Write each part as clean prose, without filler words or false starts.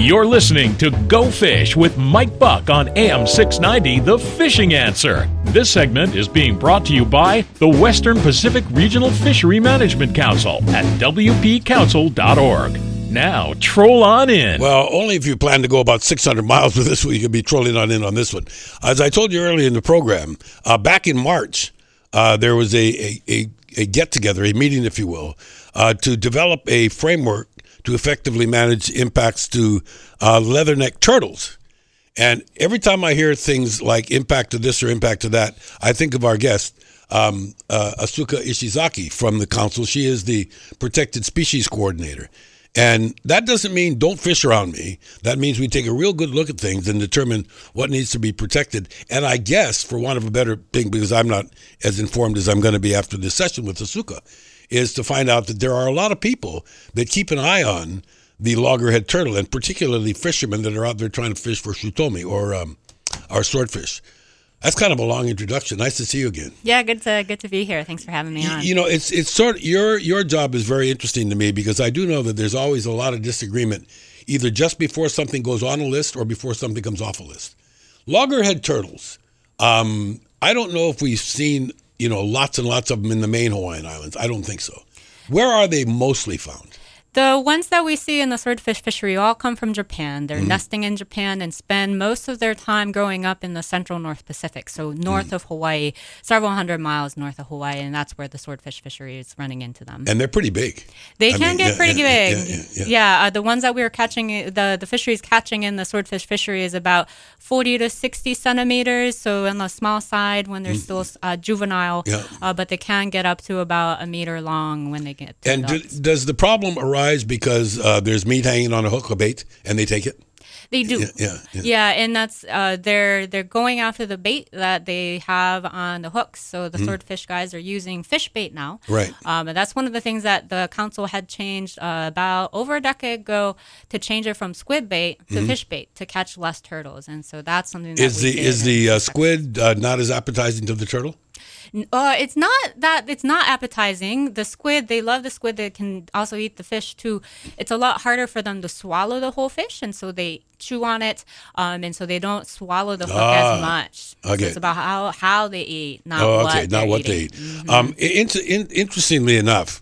You're listening to Go Fish with Mike Buck on AM 690, The Fishing Answer. This segment is being brought to you by the Western Pacific Regional Fishery Management Council at wpcouncil.org. Now, troll on in. Well, only if you plan to go about 600 miles with this one, you can be trolling on in on this one. As I told you earlier in the program, back in March, there was a get-together, a meeting, if you will, to develop a framework to effectively manage impacts to leatherneck turtles. And every time I hear things like impact to this or impact to that, I think of our guest, Asuka Ishizaki from the council. She is the protected species coordinator. And that doesn't mean don't fish around me. That means we take a real good look at things and determine what needs to be protected. And I guess, for want of a better thing, because I'm not as informed as I'm going to be after this session with Asuka, is to find out that there are a lot of people that keep an eye on the loggerhead turtle, and particularly fishermen that are out there trying to fish for shutomi or swordfish. That's kind of a long introduction. Nice to see you again. Yeah, good to be here. Thanks for having me on. You know, it's sort of your job is very interesting to me because I do know that there's always a lot of disagreement, either just before something goes on a list or before something comes off a list. Loggerhead turtles. I don't know if we've seen lots and lots of them in the main Hawaiian Islands. I don't think so. Where are they mostly found? The ones that we see in the swordfish fishery all come from Japan. They're nesting in Japan and spend most of their time growing up in the central North Pacific, so north of Hawaii, several hundred miles north of Hawaii, and that's where the swordfish fishery is running into them. And they're pretty big. They can get pretty big. Yeah, the ones that we were catching, the fisheries catching in the swordfish fishery is about 40 to 60 centimeters, so on the small side when they're still juvenile, but they can get up to about a meter long when they get to adults. Does the problem arise because there's meat hanging on a hook or bait and they take it? They do. Yeah, and that's they're going after the bait that they have on the hooks. So the swordfish guys are using fish bait now. Right. And that's one of the things that the council had changed about over a decade ago to change it from squid bait to fish bait to catch less turtles. And so that's something that is the squid not as appetizing to the turtle? It's not appetizing. The squid, they love the squid. They can also eat the fish too. It's a lot harder for them to swallow the whole fish, and so they chew on it, and so they don't swallow the hook as much. Okay. So it's about how they eat, not what they eat. Interestingly enough,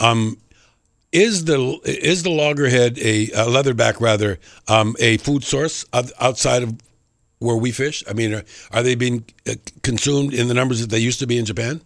is the loggerhead a leatherback rather a food source outside of where we fish? I mean, are they being consumed in the numbers that they used to be in Japan?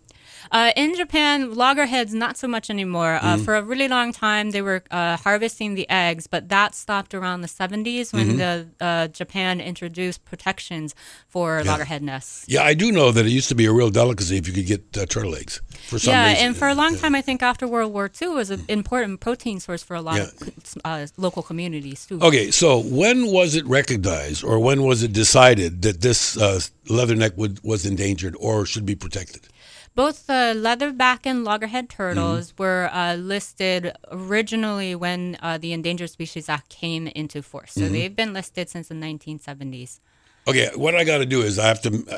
In Japan, loggerheads, not so much anymore. For a really long time, they were harvesting the eggs, but that stopped around the 70s when the Japan introduced protections for loggerhead nests. Yeah, I do know that it used to be a real delicacy if you could get turtle eggs for some reason. And for a long time, I think after World War II, it was an important protein source for a lot of local communities, too. Okay, so when was it recognized or when was it decided that this leatherneck was endangered or should be protected? Both the leatherback and loggerhead turtles were listed originally when the Endangered Species Act came into force. So they've been listed since the 1970s. Okay, what I got to do is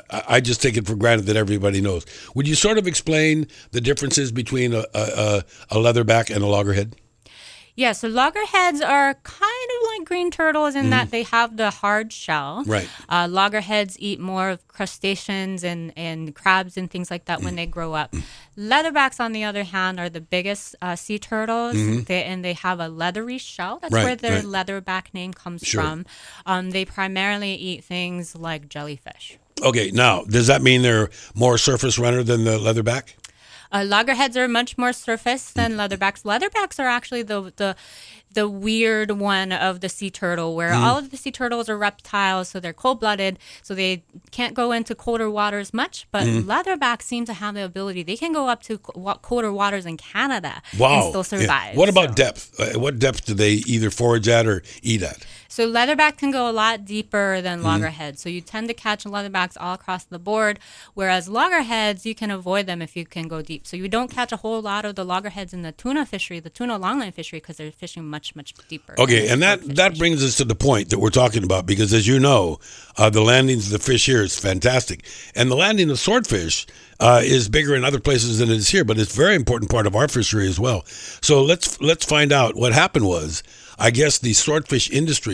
I just take it for granted that everybody knows. Would you sort of explain the differences between a leatherback and a loggerhead? Yeah, so loggerheads are kind of like green turtles in that they have the hard shell. Right. Loggerheads eat more of crustaceans and crabs and things like that when they grow up. Leatherbacks, on the other hand, are the biggest sea turtles, and they have a leathery shell. That's where their leatherback name comes from. They primarily eat things like jellyfish. Okay, now, does that mean they're more surface runner than the leatherback? Loggerheads are much more surface than leatherbacks. Leatherbacks are actually the weird one of the sea turtle, where all of the sea turtles are reptiles, so they're cold-blooded, so they can't go into colder waters much. But leatherbacks seem to have the ability; they can go up to colder waters in Canada and still survive. Yeah. What about depth? What depth do they either forage at or eat at? So leatherback can go a lot deeper than loggerheads. So you tend to catch leatherbacks all across the board, whereas loggerheads, you can avoid them if you can go deep. So you don't catch a whole lot of the loggerheads in the tuna fishery, the tuna longline fishery, because they're fishing much, much deeper. Okay, and that brings us to the point that we're talking about, because as you know, the landings of the fish here is fantastic. And the landing of swordfish is bigger in other places than it is here, but it's a very important part of our fishery as well. So let's find out what happened was, I guess the swordfish industry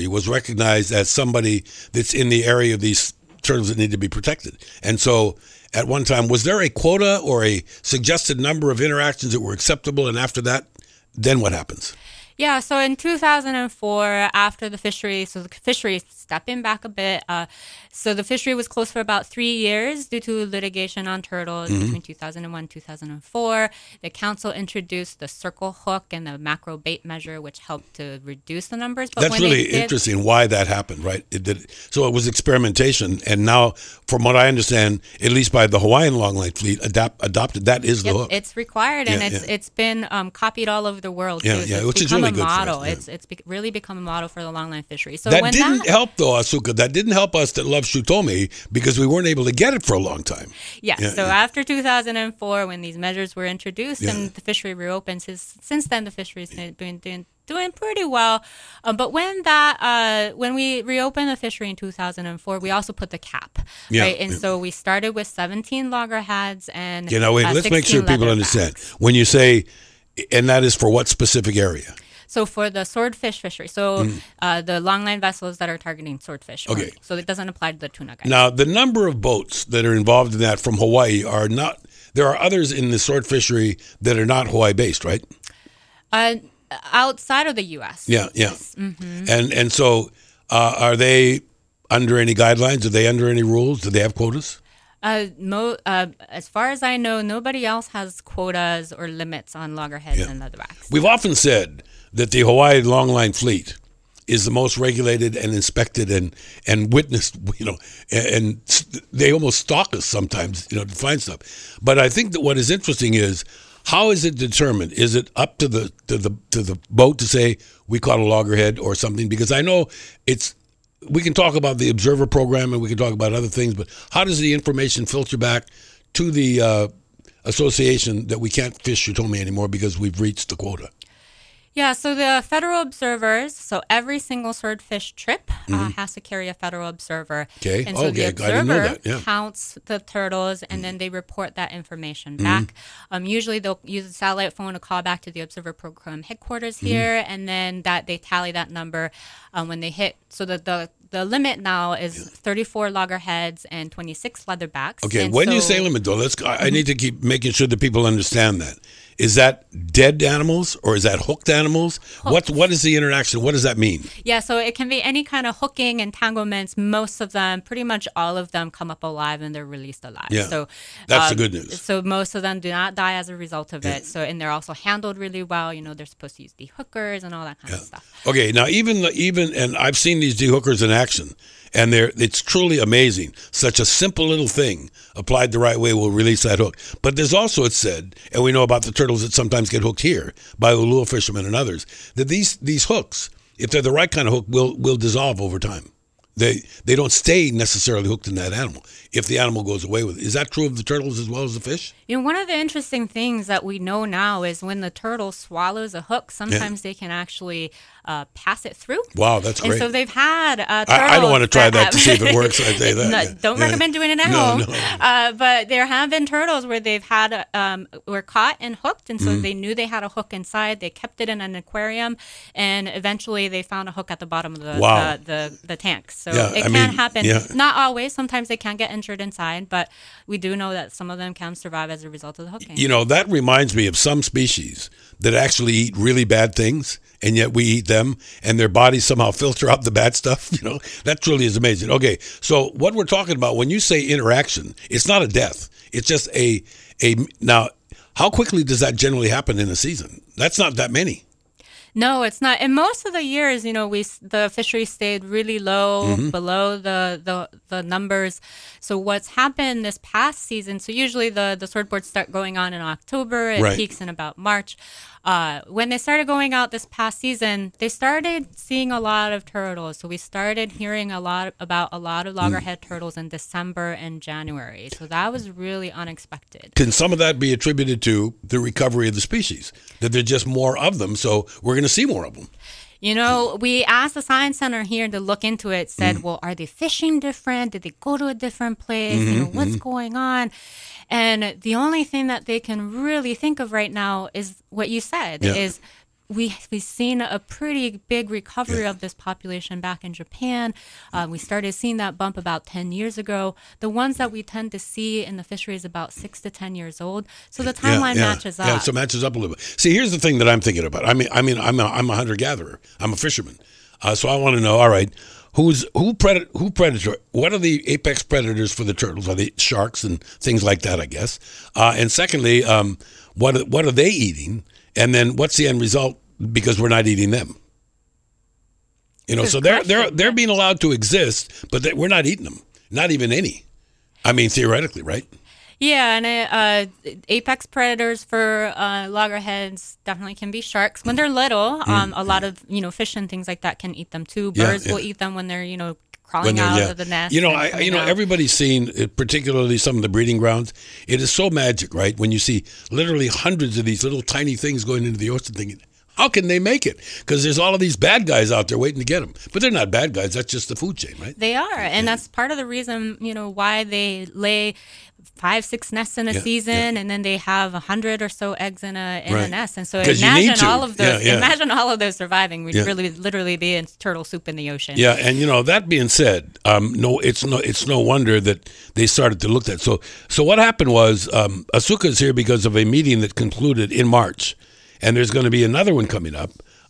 fishery was recognized as somebody that's in the area of these turtles that need to be protected. And so at one time, was there a quota or a suggested number of interactions that were acceptable? And after that, then what happens? Yeah, so in 2004, after the fishery, so the fishery stepping back a bit, so the fishery was closed for about 3 years due to litigation on turtles between 2001 and 2004. The council introduced the circle hook and the macro bait measure, which helped to reduce the numbers. But that's really interesting why that happened, right? So it was experimentation, and now, from what I understand, at least by the Hawaiian longline fleet, adopted that is the hook. It's required, and it's been copied all over the world. Yeah, too. yeah, So which is really a good model. for us. It's really become a model for the longline fishery. So that didn't help, though, Asuka. That didn't help us that love Shutomi because we weren't able to get it for a long time. So after 2004, when these measures were introduced and the fishery reopened, since then the fishery's been doing pretty well. But when we reopened the fishery in 2004, we also put the cap, right? And so we started with 17 loggerheads and let's make sure people understand. When you say, and that is for what specific area? So for the swordfish fishery, the longline vessels that are targeting swordfish. Okay. So it doesn't apply to the tuna guys. Now, the number of boats that are involved in that from Hawaii are not, there are others in the sword fishery that are not Hawaii-based, right? Outside of the U.S. Yeah. Mm-hmm. And so are they under any guidelines? Are they under any rules? Do they have quotas? As far as I know, nobody else has quotas or limits on loggerheads and leatherbacks. We've often said that the Hawaii longline fleet is the most regulated and inspected and witnessed, and they almost stalk us sometimes, to find stuff. But I think that what is interesting is, how is it determined? Is it up to the boat to say we caught a loggerhead or something? Because I know we can talk about the observer program and we can talk about other things, but how does the information filter back to the association that we can't fish Shutomi anymore because we've reached the quota? Yeah, so the federal observers, so every single swordfish trip has to carry a federal observer. Okay. And so the I didn't know observer that. counts the turtles, and then they report that information back. Usually they'll use a satellite phone to call back to the observer program headquarters here, and then they tally that number when they hit. So the limit now is 34 loggerheads and 26 leatherbacks. Okay, and when you say limit, though, I need to keep making sure that people understand that. Is that dead animals or is that hooked animals? What is the interaction? What does that mean? Yeah, so it can be any kind of hooking, entanglements. Most of them, pretty much all of them, come up alive and they're released alive. Yeah, so that's the good news. So most of them do not die as a result of it. So and they're also handled really well. They're supposed to use dehookers and all that kind of stuff. Okay, now even and I've seen these dehookers in action. And it's truly amazing. Such a simple little thing applied the right way will release that hook. But there's also, it's said, and we know about the turtles that sometimes get hooked here by Ulua fishermen and others, that these hooks, if they're the right kind of hook, will dissolve over time. They don't stay necessarily hooked in that animal if the animal goes away with it. Is that true of the turtles as well as the fish? One of the interesting things that we know now is when the turtle swallows a hook, sometimes they can actually pass it through. Wow, that's great. And so they've had turtles. I don't want to try that to see if it works. I say that. Don't recommend doing it at home. But there have been turtles where they've had were caught and hooked, and so they knew they had a hook inside. They kept it in an aquarium, and eventually they found a hook at the bottom of the tank. So it can happen. Yeah. Not always. Sometimes they can get injured inside, but we do know that some of them can survive as a result of the hooking. That reminds me of some species that actually eat really bad things, and yet we eat them, and their bodies somehow filter out the bad stuff. That truly is amazing. Okay, so what we're talking about when you say interaction, it's not a death. It's just now, how quickly does that generally happen in a season? That's not that many. No, it's not. And most of the years, the fishery stayed really low, below the numbers. So what's happened this past season? So usually the swordboards start going on in October. It peaks in about March. When they started going out this past season, they started seeing a lot of turtles. So we started hearing about a lot of loggerhead turtles in December and January. So that was really unexpected. Can some of that be attributed to the recovery of the species? That there's just more of them, so we're going to see more of them? We asked the Science Center here to look into it, said, well, are they fishing different? Did they go to a different place? What's going on? And the only thing that they can really think of right now is what you said, is we've seen a pretty big recovery of this population back in Japan. We started seeing that bump about 10 years ago. The ones that we tend to see in the fishery is about 6 to 10 years old. So the timeline matches up. Yeah, so it matches up a little bit. See, here's the thing that I'm thinking about. I'm a hunter-gatherer. I'm a fisherman. So I want to know, all right, who predator? What are the apex predators for the turtles? Are they sharks and things like that, I guess? And secondly, what are they eating? And then what's the end result? Because we're not eating them. So they're being allowed to exist, but we're not eating them. Not even any. I mean, theoretically, right? Yeah, and apex predators for loggerheads definitely can be sharks. When they're little, a lot of fish and things like that can eat them too. Birds will eat them when they're crawling out of the nest. Everybody's seen, particularly some of the breeding grounds. It is so magic, right? When you see literally hundreds of these little tiny things going into the ocean, thinking, how can they make it? Because there's all of these bad guys out there waiting to get them. But they're not bad guys. That's just the food chain, right? They are. And that's part of the reason, why they lay 5-6 nests in a season, and then they have 100 or so eggs in a nest. And so imagine all of those. Imagine all of those surviving. We'd really literally be in turtle soup in the ocean. Yeah, and that being said, it's no wonder that they started to look at. So what happened was Asuka is here because of a meeting that concluded in March, and there's going to be another one coming up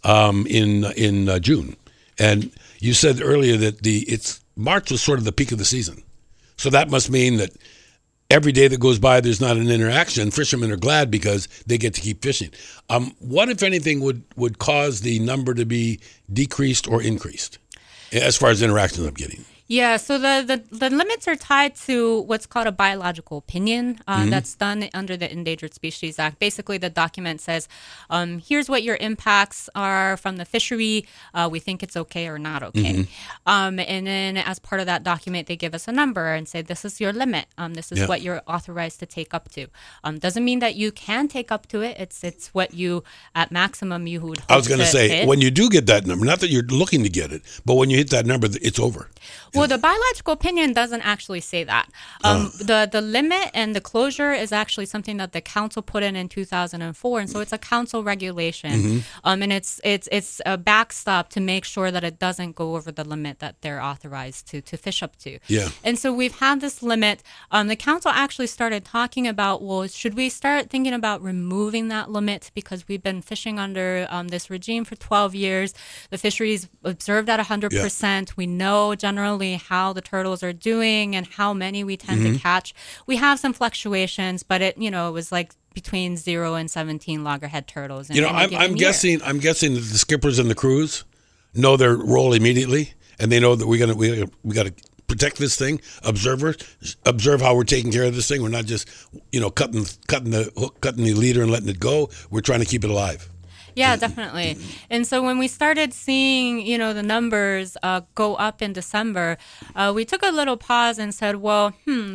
in June. And you said earlier that March was sort of the peak of the season, so that must mean that every day that goes by, there's not an interaction. Fishermen are glad because they get to keep fishing. What, if anything, would cause the number to be decreased or increased as far as interactions I'm getting? Yeah, so the limits are tied to what's called a biological opinion that's done under the Endangered Species Act. Basically, the document says, here's what your impacts are from the fishery. We think it's okay or not okay. And then as part of that document, they give us a number and say, this is your limit. This is what you're authorized to take up to. Doesn't mean that you can take up to it. It's what you, at maximum, you would hope to I was going to say, hit. When you do get that number, not that you're looking to get it, but when you hit that number, it's over. Well, the biological opinion doesn't actually say that. The limit and the closure is actually something that the council put in 2004, and so it's a council regulation, and it's a backstop to make sure that it doesn't go over the limit that they're authorized to fish up to. Yeah. And so we've had this limit. The council actually started talking about, well, should we start thinking about removing that limit because we've been fishing under this regime for 12 years. The fisheries observed at 100%. We know generally how the turtles are doing and how many we tend to catch. We have some fluctuations, but it was like between 0 and 17 loggerhead turtles. I'm guessing that the skippers and the crews know their role immediately, and they know that we got to protect this thing. Observe how we're taking care of this thing. We're not just cutting the hook, cutting the leader, and letting it go. We're trying to keep it alive. Yeah, definitely. And so when we started seeing, the numbers go up in December, we took a little pause and said, well,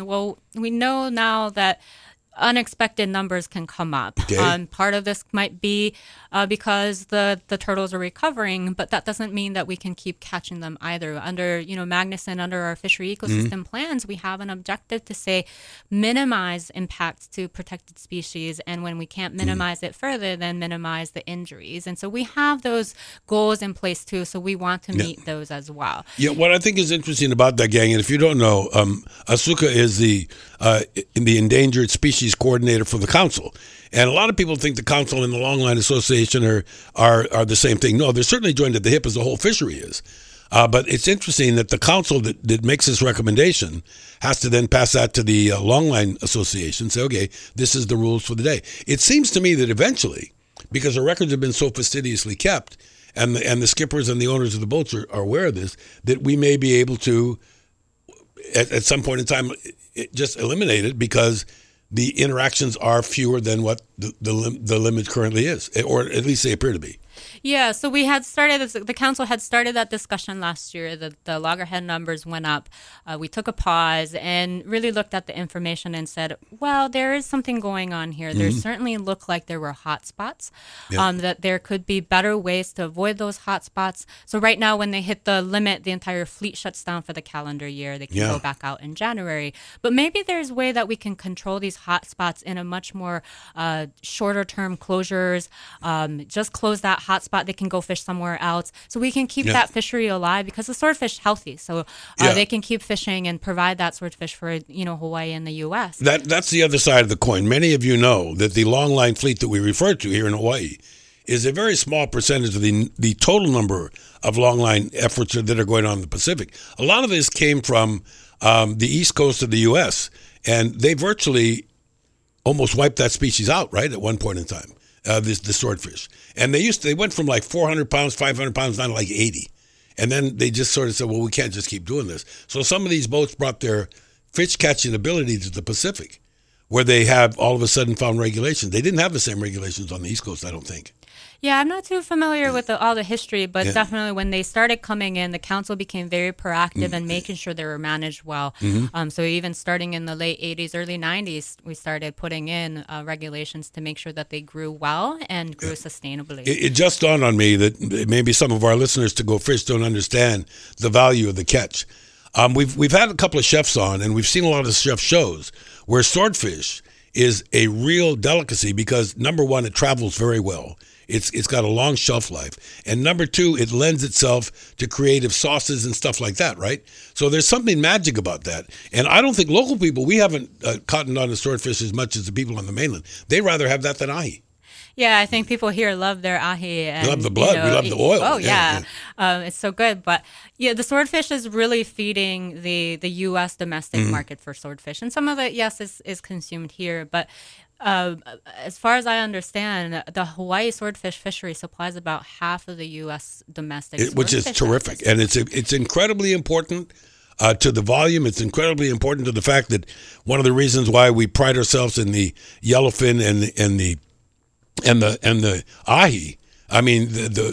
we know now that unexpected numbers can come up. Okay. Part of this might be because the turtles are recovering, but that doesn't mean that we can keep catching them either. Under, Magnuson, under our fishery ecosystem plans, we have an objective to say minimize impacts to protected species, and when we can't minimize it further, then minimize the injuries. And so we have those goals in place too, so we want to meet those as well. Yeah, what I think is interesting about that, gang, and if you don't know, Asuka is the endangered species coordinator for the council. And a lot of people think the council and the Longline Association are the same thing. No, they're certainly joined at the hip as the whole fishery is. But it's interesting that the council that makes this recommendation has to then pass that to the Longline Association, say, okay, this is the rules for the day. It seems to me that eventually, because the records have been so fastidiously kept, and the skippers and the owners of the boats are aware of this, that we may be able to, at some point in time, just eliminate it because the interactions are fewer than what the limit currently is, or at least they appear to be. Yeah, so we had started, the council had started that discussion last year. The loggerhead numbers went up. We took a pause and really looked at the information and said, well, there is something going on here. There certainly looked like there were hot spots, that there could be better ways to avoid those hot spots. So right now, when they hit the limit, the entire fleet shuts down for the calendar year. They can go back out in January. But maybe there's a way that we can control these hot spots in a much more shorter term closures. Just close that hot hotspot, they can go fish somewhere else. So we can keep that fishery alive because the swordfish is healthy. So they can keep fishing and provide that swordfish for, Hawaii and the U.S. That's the other side of the coin. Many of you know that the longline fleet that we refer to here in Hawaii is a very small percentage of the total number of longline efforts that are going on in the Pacific. A lot of this came from the east coast of the U.S., and they virtually almost wiped that species out, right, at one point in time, the swordfish. And they went from like 400 pounds, 500 pounds down to like 80. And then they just sort of said, well, we can't just keep doing this. So some of these boats brought their fish catching ability to the Pacific, where they have all of a sudden found regulations. They didn't have the same regulations on the East Coast, I don't think. Yeah, I'm not too familiar with all the history, but definitely when they started coming in, the council became very proactive in making sure they were managed well. So even starting in the late 80s, early 90s, we started putting in regulations to make sure that they grew well and grew sustainably. It just dawned on me that maybe some of our listeners to Go Fish don't understand the value of the catch. We've had a couple of chefs on, and we've seen a lot of chef shows where swordfish is a real delicacy because, number one, it travels very well. It's got a long shelf life. And number two, it lends itself to creative sauces and stuff like that, right? So there's something magic about that. And I don't think local people, we haven't cottoned on to swordfish as much as the people on the mainland. They rather have that than ahi. Yeah, I think people here love their ahi. And, we love the blood. We love the oil. Oh, yeah. It's so good. But yeah, the swordfish is really feeding the U.S. domestic market for swordfish. And some of it, yes, is consumed here. But as far as I understand, the Hawaii swordfish fishery supplies about half of the U.S. domestic swordfish. Which is terrific. And it's incredibly important to the volume. It's incredibly important to the fact that one of the reasons why we pride ourselves in the yellowfin and the ahi. I mean,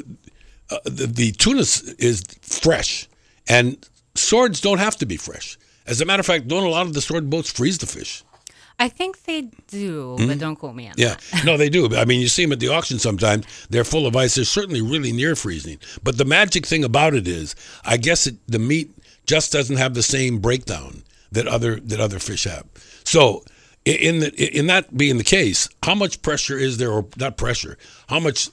the tuna is fresh, and swords don't have to be fresh. As a matter of fact, don't a lot of the sword boats freeze the fish? I think they do, but don't quote me on that. Yeah, no, they do. I mean, you see them at the auction sometimes. They're full of ice. They're certainly really near freezing. But the magic thing about it is, I guess the meat just doesn't have the same breakdown that other fish have. So, in that being the case, how much pressure is there, or not pressure? How much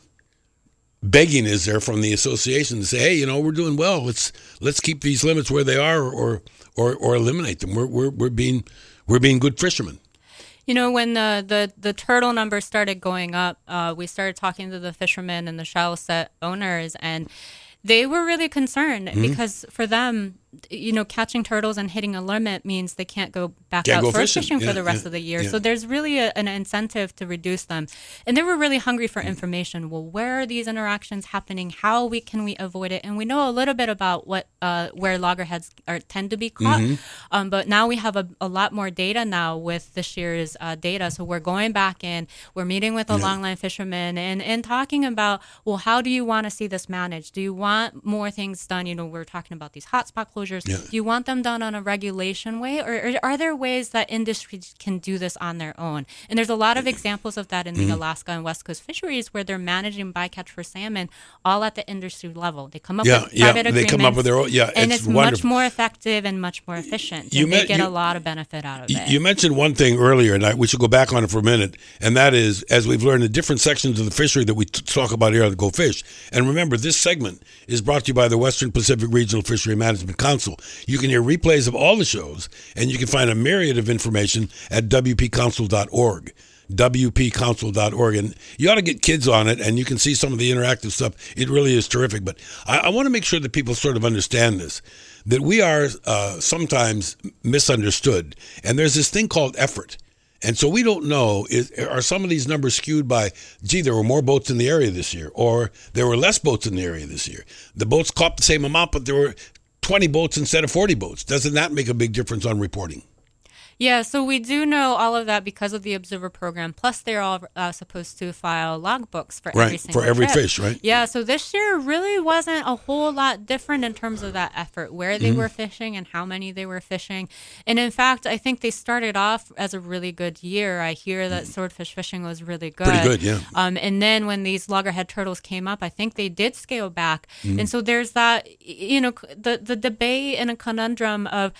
begging is there from the association to say, hey, we're doing well. Let's keep these limits where they are, or eliminate them. We're being good fishermen. When the turtle numbers started going up, we started talking to the fishermen and the shallow set owners, and they were really concerned because for them, catching turtles and hitting a limit means they can't go back out sword fishing for the rest of the year. So there's really an incentive to reduce them. And they were really hungry for information. Well, where are these interactions happening? How can we avoid it? And we know a little bit about where loggerheads tend to be caught. But now we have a lot more data now with this year's data. So we're going back in, we're meeting with the longline fishermen and talking about, well, how do you want to see this managed? Do you want more things done? We're talking about these hotspot closures. Yeah. Do you want them done on a regulation way, or are there ways that industry can do this on their own? And there's a lot of examples of that in the Alaska and West Coast fisheries where they're managing bycatch for salmon all at the industry level. They come up with private agreements. They come up with their own. Yeah, and it's much more effective and much more efficient. They get a lot of benefit out of it. You mentioned one thing earlier, and we should go back on it for a minute, and that is, as we've learned in different sections of the fishery that we talk about here on the Go Fish. And remember, this segment is brought to you by the Western Pacific Regional Fishery Management Council. You can hear replays of all the shows, and you can find a myriad of information at wpcouncil.org. wpcouncil.org. And you ought to get kids on it, and you can see some of the interactive stuff. It really is terrific. But I want to make sure that people sort of understand this, that we are sometimes misunderstood. And there's this thing called effort. And so we don't know, are some of these numbers skewed by, gee, there were more boats in the area this year, or there were less boats in the area this year. The boats caught the same amount, but there were 20 boats instead of 40 boats. Doesn't that make a big difference on reporting? Yeah, so we do know all of that because of the Observer Program. Plus, they're all supposed to file logbooks for every single trip. Fish, right? Yeah, so this year really wasn't a whole lot different in terms of that effort, where they were fishing and how many they were fishing. And in fact, I think they started off as a really good year. I hear that swordfish fishing was really good. Pretty good, yeah. And then when these loggerhead turtles came up, I think they did scale back. And so there's that, the debate and a conundrum of,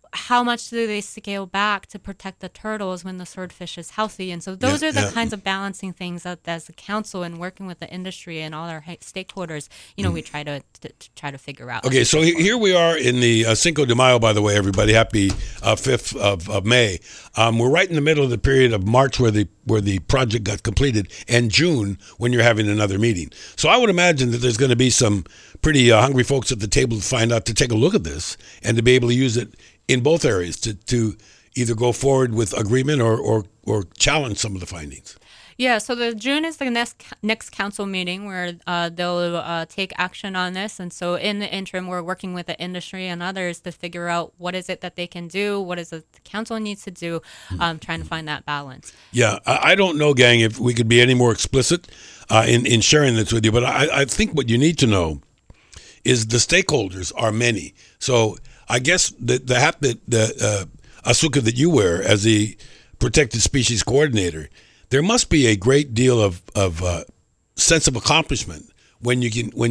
how much do they scale back to protect the turtles when the swordfish is healthy? And so those are the kinds of balancing things that, as a council and working with the industry and all our stakeholders, we try to figure out. Okay, so here we are in the Cinco de Mayo, by the way, everybody. Happy 5th of May. We're right in the middle of the period of March where the project got completed, and June when you're having another meeting. So I would imagine that there's going to be some pretty hungry folks at the table to take a look at this and to be able to use it in both areas to either go forward with agreement or challenge some of the findings. Yeah, so the June is the next council meeting where they'll take action on this. And so in the interim, we're working with the industry and others to figure out what is it that they can do, what is it the council needs to do, trying to find that balance. Yeah, I don't know, gang, if we could be any more explicit in sharing this with you, but I think what you need to know is the stakeholders are many. So I guess the hat that Asuka that you wear as the protected species coordinator, there must be a great deal of sense of accomplishment when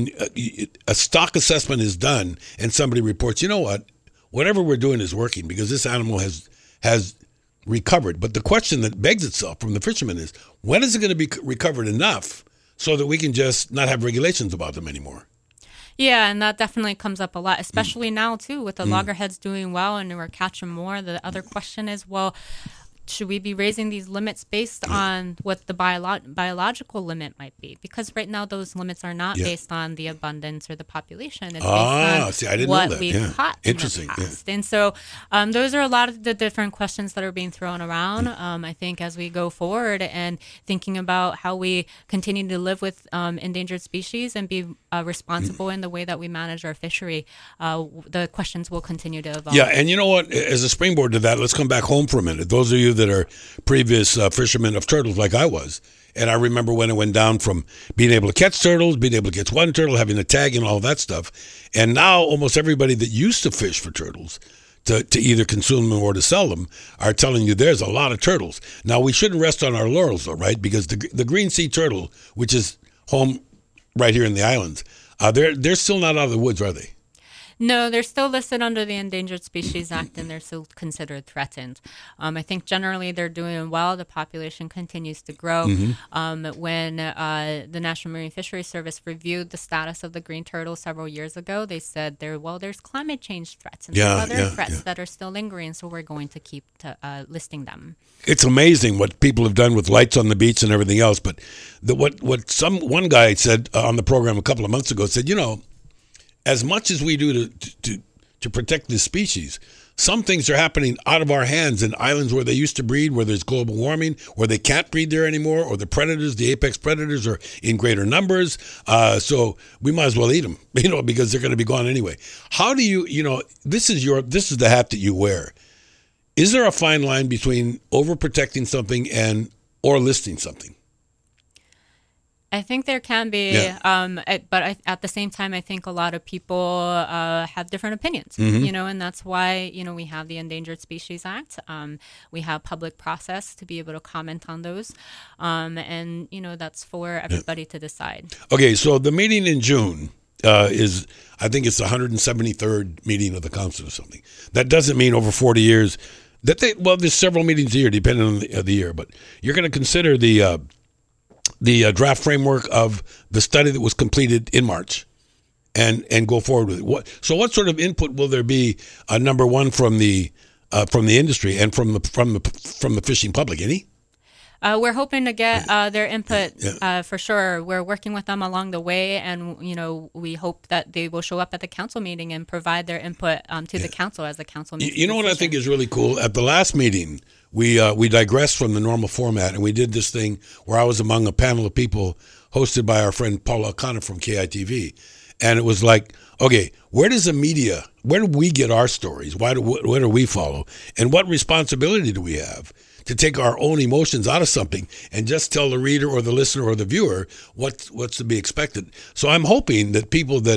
a stock assessment is done and somebody reports, you know what, whatever we're doing is working because this animal has recovered. But the question that begs itself from the fishermen is, when is it going to be recovered enough so that we can just not have regulations about them anymore? Yeah, and that definitely comes up a lot, especially now, too, with the loggerheads doing well and we're catching more. The other question is, well, should we be raising these limits based on what the biological limit might be? Because right now those limits are not based on the abundance or the population. It's based on what we've caught in the past. And so those are a lot of the different questions that are being thrown around. I think as we go forward and thinking about how we continue to live with endangered species and be responsible in the way that we manage our fishery, the questions will continue to evolve. Yeah, and you know what? As a springboard to that, let's come back home for a minute. Those of you that are previous fishermen of turtles like I was, and I remember when it went down from being able to catch turtles, being able to catch one turtle, having a tag and all that stuff, and now almost everybody that used to fish for turtles to either consume them or to sell them are telling you there's a lot of turtles. Now, we shouldn't rest on our laurels, though, right? Because the green sea turtle, which is home right here in the islands, they're still not out of the woods, are they? No, they're still listed under the Endangered Species Act, and they're still considered threatened. I think generally they're doing well. The population continues to grow. When the National Marine Fisheries Service reviewed the status of the green turtle several years ago, they said there's climate change threats and other threats that are still lingering, so we're going to keep listing them. It's amazing what people have done with lights on the beach and everything else, but one guy said on the program a couple of months ago, said, as much as we do to protect this species, some things are happening out of our hands in islands where they used to breed, where there's global warming, where they can't breed there anymore, or the predators, the apex predators, are in greater numbers. So we might as well eat them, because they're going to be gone anyway. How do you, this is the hat that you wear. Is there a fine line between overprotecting something or listing something? I think there can be, but at the same time, I think a lot of people have different opinions, and that's why, we have the Endangered Species Act. We have public process to be able to comment on those. And, that's for everybody to decide. Okay, so the meeting in June is, I think it's the 173rd meeting of the council or something. That doesn't mean over 40 years there's several meetings a year, depending on the year, but you're going to consider the draft framework of the study that was completed in March and go forward with it. So what sort of input will there be, number one, from the industry and from the fishing public? Any? We're hoping to get their input for sure. We're working with them along the way, and we hope that they will show up at the council meeting and provide their input to the council as the council makes what I think is really cool? At the last meeting, we digressed from the normal format, and we did this thing where I was among a panel of people hosted by our friend Paula O'Connor from KITV, and it was like, okay, where do we get our stories? Where do we follow? And what responsibility do we have to take our own emotions out of something and just tell the reader or the listener or the viewer what's to be expected? So I'm hoping that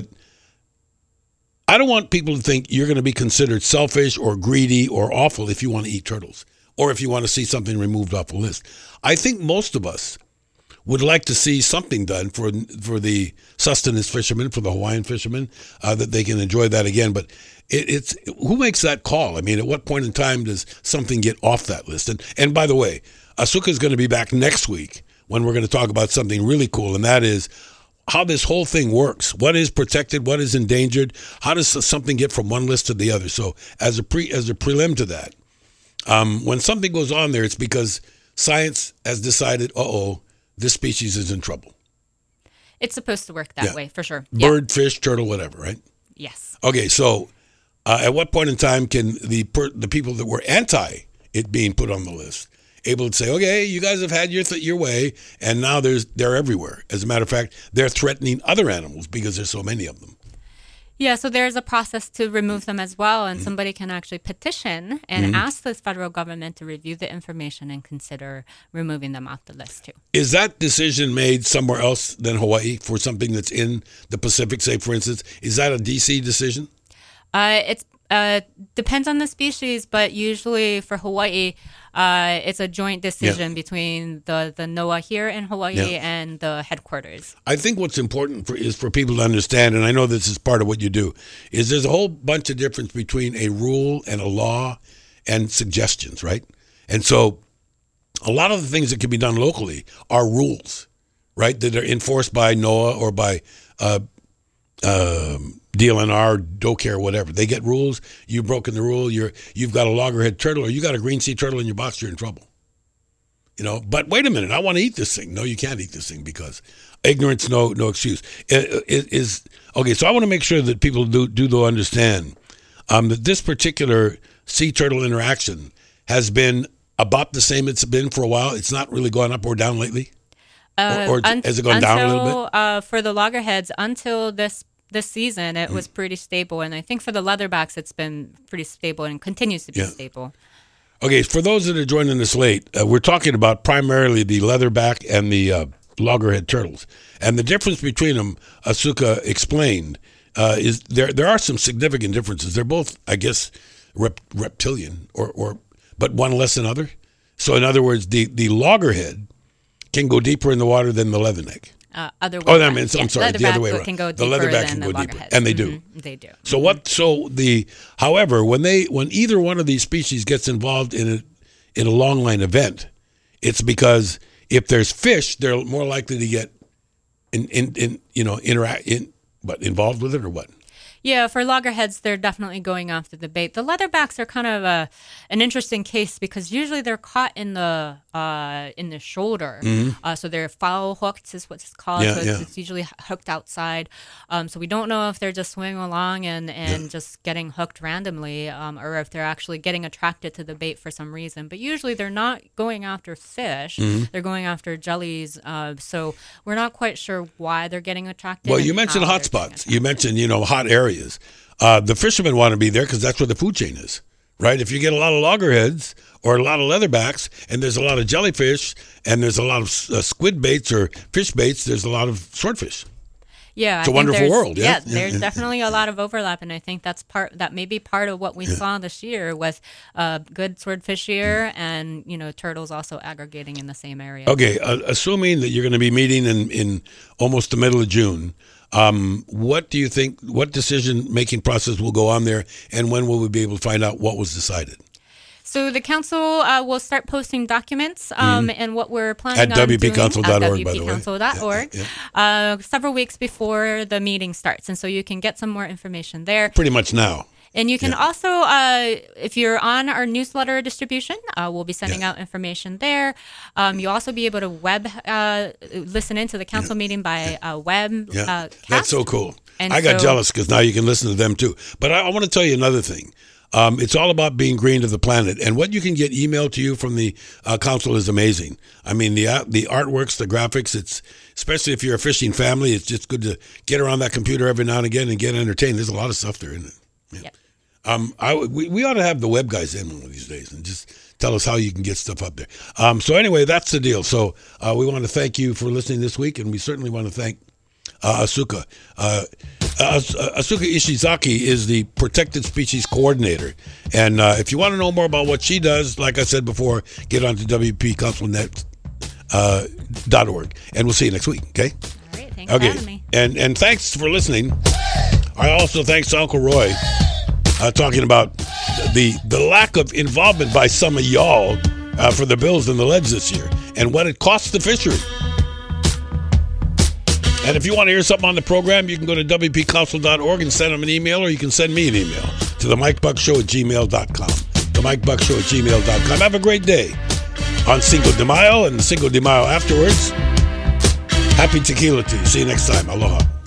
I don't want people to think you're going to be considered selfish or greedy or awful if you want to eat turtles or if you want to see something removed off the list. I think most of us would like to see something done for the sustenance fishermen, for the Hawaiian fishermen, that they can enjoy that again. But it's who makes that call? I mean, at what point in time does something get off that list? And by the way, Asuka is going to be back next week when we're going to talk about something really cool, and that is how this whole thing works. What is protected? What is endangered? How does something get from one list to the other? So as a prelim to that, when something goes on there, it's because science has decided, this species is in trouble. It's supposed to work that way, for sure. Bird, fish, turtle, whatever, right? Yes. Okay, so at what point in time can the people that were anti it being put on the list able to say, okay, you guys have had your way, and now they're everywhere. As a matter of fact, they're threatening other animals because there's so many of them. Yeah, so there's a process to remove them as well, and somebody can actually petition and ask the federal government to review the information and consider removing them off the list too. Is that decision made somewhere else than Hawaii for something that's in the Pacific, say, for instance? Is that a D.C. decision? It depends on the species, but usually for Hawaii, it's a joint decision between the NOAA here in Hawaii and the headquarters. I think what's important is for people to understand, and I know this is part of what you do, is there's a whole bunch of difference between a rule and a law and suggestions, right? And so a lot of the things that can be done locally are rules, right, that are enforced by NOAA or by DLNR, DoCare, whatever. They get rules. You've broken the rule. You've got a loggerhead turtle, or you got a green sea turtle in your box. You're in trouble. But wait a minute. I want to eat this thing. No, you can't eat this thing because ignorance, no excuse. Okay. So I want to make sure that people do understand that this particular sea turtle interaction has been about the same it's been for a while. It's not really gone up or down lately. Or has it gone down a little bit? For the loggerheads, until this season, it was pretty stable. And I think for the leatherbacks, it's been pretty stable and continues to be stable. Okay, for those that are joining us late, we're talking about primarily the leatherback and the loggerhead turtles. And the difference between them, Asuka explained, is there are some significant differences. They're both, I guess, reptilian, but one less than other. So in other words, the loggerhead can go deeper in the water than the leatherneck. I'm sorry, the other way around. Can go the deeper leatherback than can go the deeper, and they do. They do. So however, when either one of these species gets involved in a longline event, it's because if there's fish, they're more likely to get involved with it or what? Yeah, for loggerheads, they're definitely going after the bait. The leatherbacks are kind of an interesting case because usually they're caught in the shoulder. So they're foul hooked is what it's called. It's usually hooked outside. So we don't know if they're just swimming along and just getting hooked randomly or if they're actually getting attracted to the bait for some reason. But usually they're not going after fish. They're going after jellies. So we're not quite sure why they're getting attracted. Well, you mentioned hot spots. You mentioned, hot areas. The fishermen want to be there because that's where the food chain is, right? If you get a lot of loggerheads or a lot of leatherbacks and there's a lot of jellyfish and there's a lot of squid baits or fish baits, there's a lot of swordfish. Yeah, it's a wonderful world. Yeah, there's definitely that a lot of overlap, and I think that may be part of what we saw this year with good swordfish year and turtles also aggregating in the same area. Okay, assuming that you're going to be meeting in almost the middle of June. What do you think, what decision-making process will go on there, and when will we be able to find out what was decided? So the council will start posting documents and what we're planning at on WPCouncil.org, by the way. WPCouncil.org, several weeks before the meeting starts. And so you can get some more information there. Pretty much now. And you can also, if you're on our newsletter distribution, we'll be sending out information there. You'll also be able to listen into the council meeting by web. That's so cool. And I got jealous because now you can listen to them too. But I want to tell you another thing. It's all about being green to the planet. And what you can get emailed to you from the council is amazing. I mean, the artworks, the graphics, it's especially if you're a fishing family, it's just good to get around that computer every now and again and get entertained. There's a lot of stuff there, isn't it? Yeah. Yep. We ought to have the web guys in one of these days and just tell us how you can get stuff up there. So anyway, that's the deal. So we want to thank you for listening this week, and we certainly want to thank Asuka. Asuka Ishizaki is the Protected Species Coordinator. And if you want to know more about what she does, like I said before, get onto WP Council Net .org. And we'll see you next week, okay? All right, thanks for having me. And thanks for listening. I also thanks to Uncle Roy talking about the lack of involvement by some of y'all for the Bills and the Leds this year and what it costs the fishery. And if you want to hear something on the program, you can go to WPCouncil.org and send them an email, or you can send me an email to the MikeBuckShow@gmail.com. The MikeBuckShow@gmail.com. Have a great day on Cinco de Mayo and Cinco de Mayo afterwards. Happy tequila to you. See you next time. Aloha.